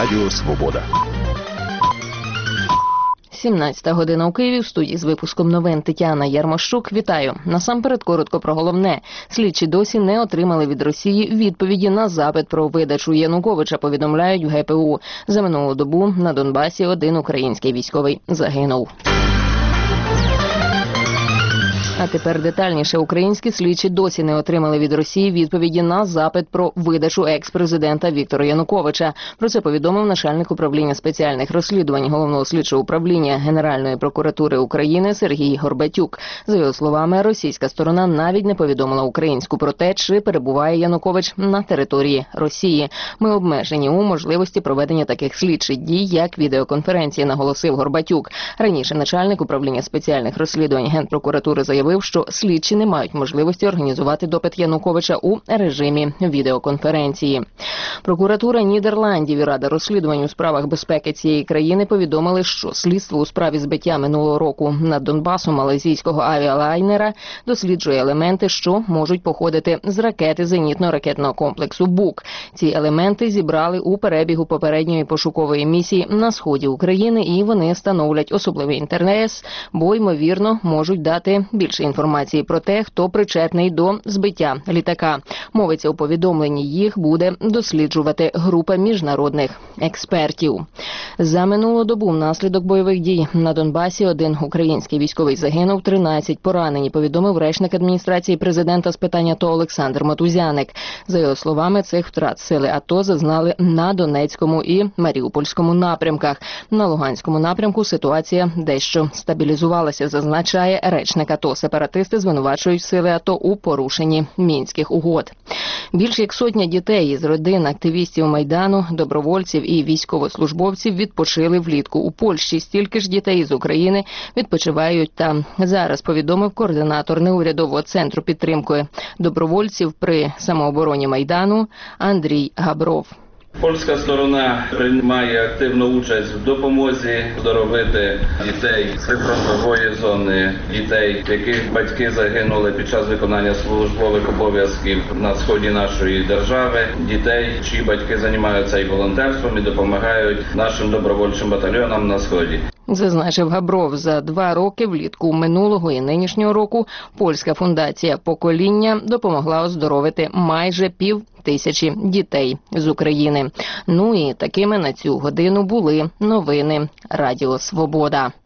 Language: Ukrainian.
Радіо Свобода. 17 година у Києві. В студії з випуском новин Тетяна Ярмощук. Вітаю. Насамперед коротко про головне. Слідчі досі не отримали від Росії відповіді на запит про видачу Януковича, повідомляють в ГПУ. За минулу добу на Донбасі один український військовий загинув. А тепер детальніше. Українські слідчі досі не отримали від Росії відповіді на запит про видачу екс-президента Віктора Януковича. Про це повідомив начальник управління спеціальних розслідувань Головного слідчого управління Генеральної прокуратури України Сергій Горбатюк. За його словами, російська сторона навіть не повідомила українську про те, чи перебуває Янукович на території Росії. Ми обмежені у можливості проведення таких слідчих дій, як відеоконференції, наголосив Горбатюк. Раніше начальник управління спеціальних розслідувань Генпрокуратури заявив, що слідчі не мають можливості організувати допит Януковича у режимі відеоконференції. Прокуратура Нідерландів і Рада розслідувань у справах безпеки цієї країни повідомили, що слідство у справі збиття минулого року над Донбасом малайзійського авіалайнера досліджує елементи, що можуть походити з ракети зенітно-ракетного комплексу «Бук». Ці елементи зібрали у перебігу попередньої пошукової місії на сході України, і вони становлять особливий інтерес, бо, ймовірно, можуть дати більше інформації про те, хто причетний до збиття літака. Мовиться у повідомленні, їх буде досліджувати група міжнародних експертів. За минулу добу внаслідок бойових дій на Донбасі один український військовий загинув, 13 поранені, повідомив речник адміністрації президента з питань АТО Олександр Матузяник. За його словами, цих втрат сили АТО зазнали на Донецькому і Маріупольському напрямках. На Луганському напрямку ситуація дещо стабілізувалася, зазначає речник АТО. Сепаратисти звинувачують сили АТО у порушенні Мінських угод. Більш як сотня дітей із родин активістів Майдану, добровольців і військовослужбовців відпочили влітку у Польщі. Стільки ж дітей із України відпочивають там. Зараз повідомив координатор неурядового центру підтримки добровольців при самообороні Майдану Андрій Габров. Польська сторона приймає активну участь в допомозі оздоровити дітей з прифронтової зони, дітей, яких батьки загинули під час виконання службових обов'язків на сході нашої держави, дітей, чиї батьки займаються і волонтерством, і допомагають нашим добровольчим батальйонам на сході. Зазначив Габров, за 2 роки влітку минулого і нинішнього року польська фундація «Покоління» допомогла оздоровити майже 5000 дітей з України. Ну і такими на цю годину були новини Радіо Свобода.